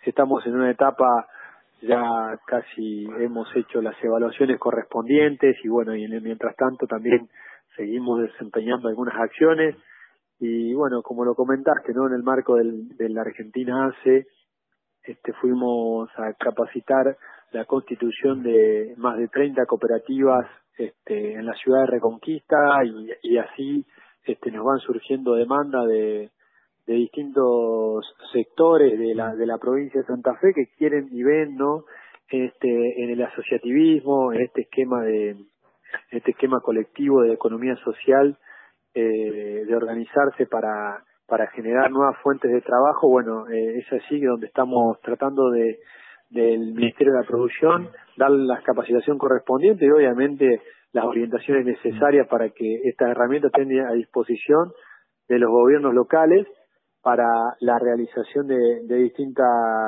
estamos en una etapa, ya casi hemos hecho las evaluaciones correspondientes y bueno, y mientras tanto también seguimos desempeñando algunas acciones y bueno, como lo comentaste, ¿no? En el marco de la Argentina ACE, fuimos a capacitar la constitución de más de 30 cooperativas en la ciudad de Reconquista y así nos van surgiendo demanda de distintos sectores de la provincia de Santa Fe que quieren y ven, ¿no? En el asociativismo, en este esquema colectivo de economía social, de organizarse para generar nuevas fuentes de trabajo. Bueno, es así donde estamos tratando del Ministerio de la Producción dar la capacitación correspondiente y obviamente las orientaciones necesarias para que estas herramientas estén a disposición de los gobiernos locales para la realización de distintas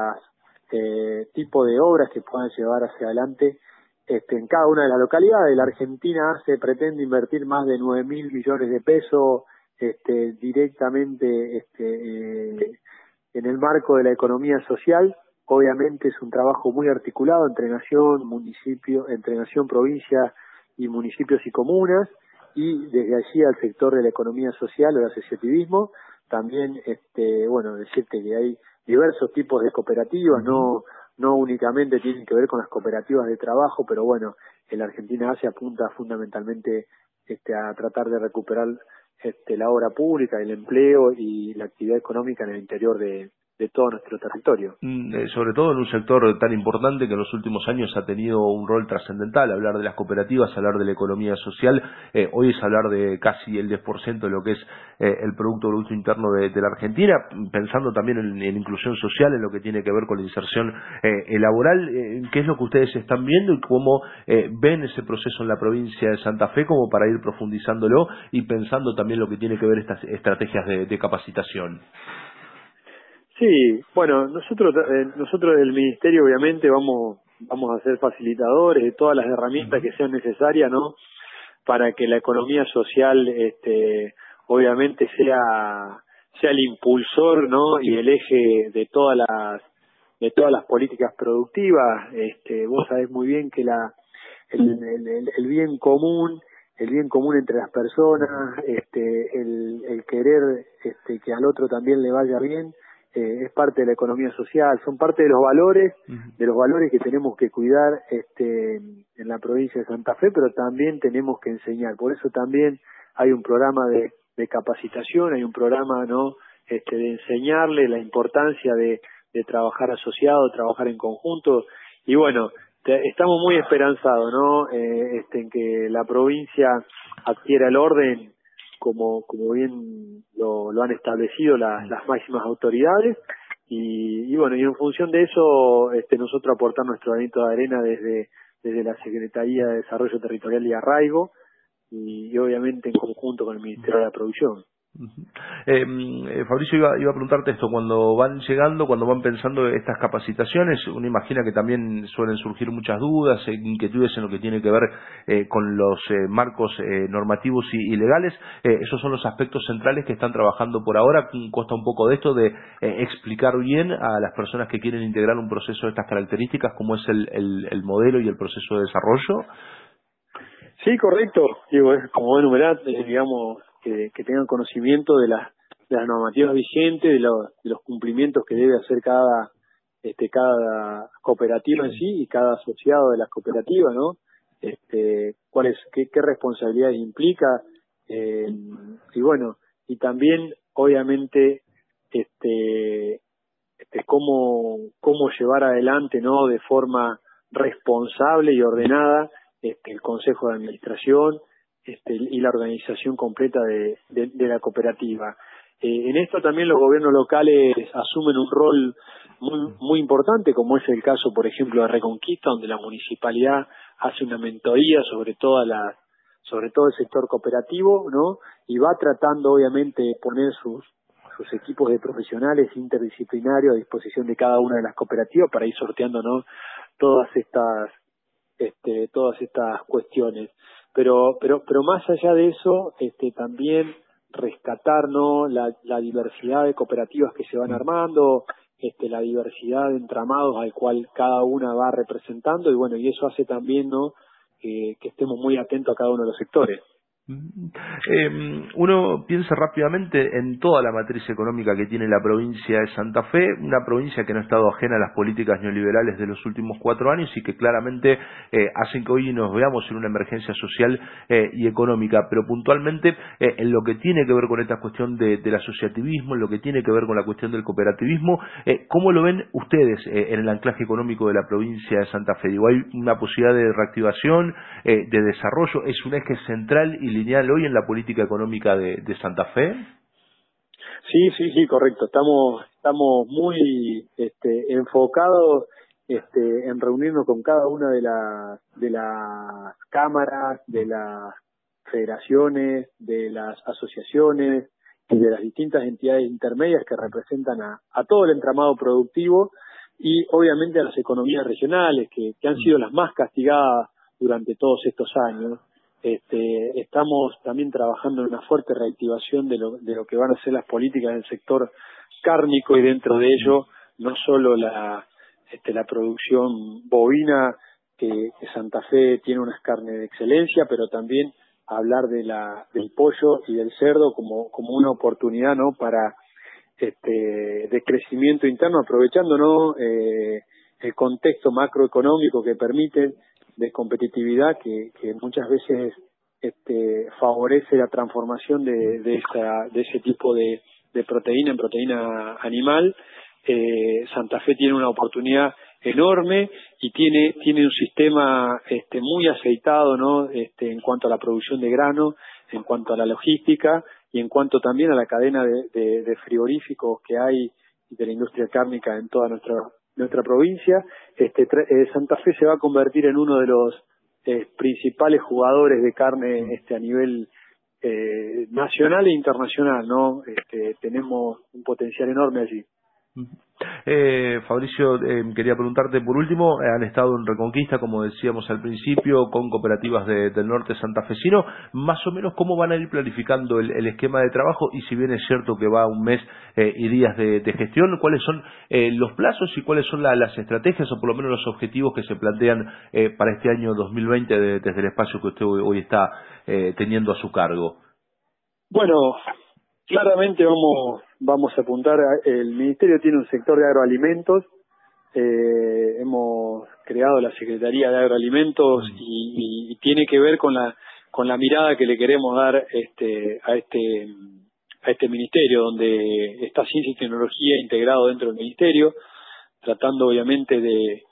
tipos de obras que puedan llevar hacia adelante en cada una de las localidades. La Argentina se pretende invertir más de 9.000 millones de pesos directamente en el marco de la economía social. Obviamente es un trabajo muy articulado entre nación, provincia y municipios y comunas, y desde allí al sector de la economía social o el asociativismo. También, bueno, decirte que hay diversos tipos de cooperativas, no únicamente tienen que ver con las cooperativas de trabajo, pero bueno, en la Argentina se apunta fundamentalmente a tratar de recuperar la obra pública, el empleo y la actividad económica en el interior de todo nuestro territorio. Sobre todo en un sector tan importante que en los últimos años ha tenido un rol trascendental. Hablar de las cooperativas, hablar de la economía social, hoy es hablar de casi el 10% de lo que es el Bruto Interno de la Argentina, pensando también en inclusión social, en lo que tiene que ver con la inserción laboral. ¿Qué es lo que ustedes están viendo y cómo ven ese proceso en la provincia de Santa Fe como para ir profundizándolo y pensando también lo que tiene que ver estas estrategias de capacitación? Sí, bueno, nosotros del Ministerio obviamente vamos a ser facilitadores de todas las herramientas que sean necesarias, ¿no? Para que la economía social, obviamente sea el impulsor, ¿no? Y el eje de todas las políticas productivas. Vos sabés muy bien que el bien común, entre las personas, el querer que al otro también le vaya bien, es parte de la economía social, son parte de los valores que tenemos que cuidar en la provincia de Santa Fe, pero también tenemos que enseñar. Por eso también hay un programa de capacitación, hay un programa, ¿no? De enseñarle la importancia de trabajar asociado, trabajar en conjunto, y bueno, estamos muy esperanzados, ¿no? En que la provincia adquiera el orden como bien lo han establecido las máximas autoridades, y bueno, y en función de eso nosotros aportar nuestro granito de arena desde la Secretaría de Desarrollo Territorial y Arraigo, y obviamente en conjunto con el Ministerio de la Producción. Fabricio, iba a preguntarte esto: cuando van llegando, cuando van pensando estas capacitaciones, uno imagina que también suelen surgir muchas dudas, inquietudes en lo que tiene que ver con los marcos normativos y legales. Esos son los aspectos centrales que están trabajando por ahora. Consta un poco de esto, de explicar bien a las personas que quieren integrar un proceso de estas características cómo es el modelo y el proceso de desarrollo. Sí, correcto. Digo, es como enumerar, digamos, que tengan conocimiento de las normativas vigentes, de los cumplimientos que debe hacer cada cooperativa en sí y cada asociado de las cooperativas, ¿no? Qué responsabilidades implica, y bueno, y también obviamente cómo llevar adelante, ¿no? De forma responsable y ordenada el Consejo de Administración y la organización completa de la cooperativa. En esto también los gobiernos locales asumen un rol muy importante, como es el caso, por ejemplo, de Reconquista, donde la municipalidad hace una mentoría sobre todo el sector cooperativo, ¿no? Y va tratando, obviamente, de poner sus equipos de profesionales interdisciplinarios a disposición de cada una de las cooperativas para ir sorteando, ¿no? todas estas cuestiones. Pero más allá de eso, también rescatar, ¿no? la diversidad de cooperativas que se van armando, la diversidad de entramados al cual cada una va representando, y bueno, y eso hace también, ¿no?, que estemos muy atentos a cada uno de los sectores. Uno piensa rápidamente en toda la matriz económica que tiene la provincia de Santa Fe, una provincia que no ha estado ajena a las políticas neoliberales de los últimos 4 años y que claramente hacen que hoy nos veamos en una emergencia social y económica, pero puntualmente en lo que tiene que ver con esta cuestión del asociativismo, en lo que tiene que ver con la cuestión del cooperativismo, ¿cómo lo ven ustedes en el anclaje económico de la provincia de Santa Fe? Digo, ¿hay una posibilidad de reactivación, de desarrollo? ¿Es un eje central y lineal hoy en la política económica de Santa Fe? Sí, correcto. Estamos muy enfocados en reunirnos con cada una de las cámaras, de las federaciones, de las asociaciones y de las distintas entidades intermedias que representan a todo el entramado productivo, y obviamente a las economías regionales que han sido las más castigadas durante todos estos años. Estamos también trabajando en una fuerte reactivación de lo que van a ser las políticas del sector cárnico, y dentro de ello no solo la producción bovina, que Santa Fe tiene unas carnes de excelencia, pero también hablar del pollo y del cerdo como una oportunidad, ¿no?, para de crecimiento interno, aprovechando, ¿no?, el contexto macroeconómico que permite, de competitividad, que muchas veces favorece la transformación de ese tipo de proteína en proteína animal. Santa Fe tiene una oportunidad enorme y tiene un sistema muy aceitado, ¿no?, en cuanto a la producción de grano, en cuanto a la logística y en cuanto también a la cadena de frigoríficos que hay de la industria cárnica en toda nuestra provincia. Santa Fe se va a convertir en uno de los principales jugadores de carne a nivel nacional e internacional, ¿no? Tenemos un potencial enorme allí. Fabricio, quería preguntarte por último, han estado en Reconquista, como decíamos al principio, con cooperativas del norte santafesino, más o menos cómo van a ir planificando el esquema de trabajo, y si bien es cierto que va un mes y días de gestión, ¿cuáles son los plazos y cuáles son las estrategias o por lo menos los objetivos que se plantean para este año 2020 desde el espacio que usted hoy está teniendo a su cargo? Bueno, claramente vamos a apuntar el Ministerio tiene un sector de agroalimentos, hemos creado la Secretaría de Agroalimentos y tiene que ver con la mirada que le queremos dar a este ministerio, donde está ciencia y tecnología integrado dentro del ministerio, tratando obviamente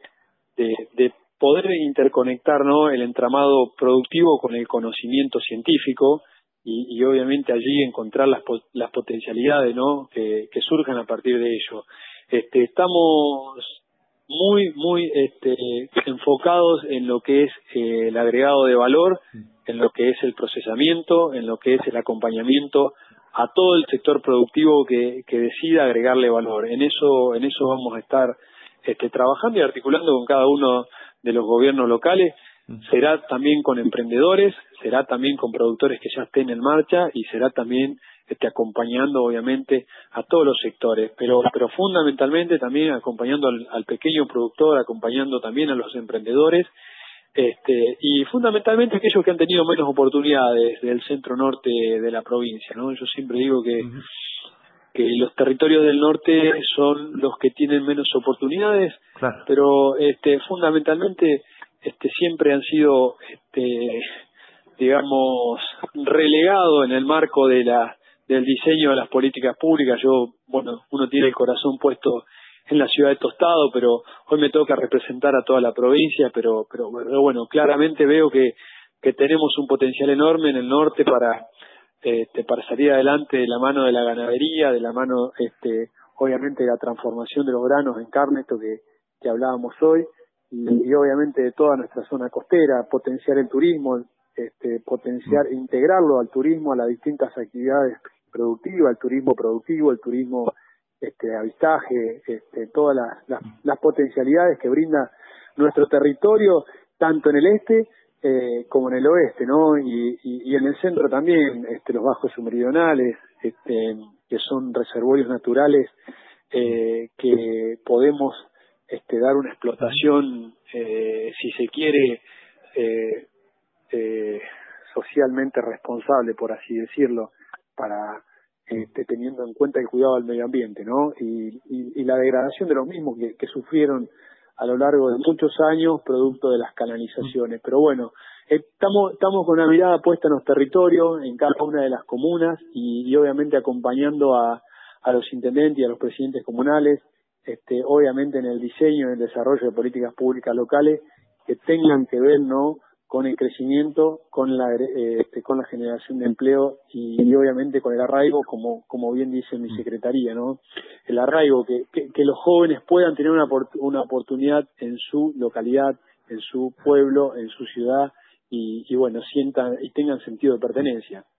de poder interconectar, ¿no?, el entramado productivo con el conocimiento científico, y obviamente allí encontrar las potencialidades, ¿no?, que surjan a partir de ello. Estamos muy enfocados en lo que es el agregado de valor, en lo que es el procesamiento, en lo que es el acompañamiento a todo el sector productivo que decida agregarle valor. En eso vamos a estar trabajando y articulando con cada uno de los gobiernos locales. Será también con emprendedores, será también con productores que ya estén en marcha, y será también acompañando obviamente a todos los sectores, pero fundamentalmente también acompañando al pequeño productor, acompañando también a los emprendedores, y fundamentalmente aquellos que han tenido menos oportunidades del centro norte de la provincia, ¿no? Yo siempre digo que los territorios del norte son los que tienen menos oportunidades, claro, pero fundamentalmente siempre han sido digamos relegados en el marco del diseño de las políticas públicas. Uno tiene el corazón puesto en la ciudad de Tostado, pero hoy me toca representar a toda la provincia, pero bueno, claramente veo que tenemos un potencial enorme en el norte para salir adelante de la mano de la ganadería, de la mano obviamente de la transformación de los granos en carne, esto que hablábamos hoy, y obviamente de toda nuestra zona costera, potenciar el turismo, integrarlo al turismo, a las distintas actividades productivas, el turismo productivo, el turismo avistaje, todas las potencialidades que brinda nuestro territorio, tanto en el este como en el oeste, ¿no? Y en el centro también, los bajos submeridionales, que son reservorios naturales que podemos dar una explotación, si se quiere, socialmente responsable, por así decirlo, para teniendo en cuenta el cuidado del medio ambiente, ¿no? Y la degradación de los mismos que sufrieron a lo largo de muchos años, producto de las canalizaciones. Pero bueno, estamos con una mirada puesta en los territorios, en cada una de las comunas, y obviamente acompañando a los intendentes y a los presidentes comunales, obviamente en el diseño y el desarrollo de políticas públicas locales que tengan que ver, ¿no?, con el crecimiento, con la generación de empleo y obviamente con el arraigo, como bien dice mi secretaría, ¿no? El arraigo, que los jóvenes puedan tener una oportunidad en su localidad, en su pueblo, en su ciudad, y bueno, sientan y tengan sentido de pertenencia.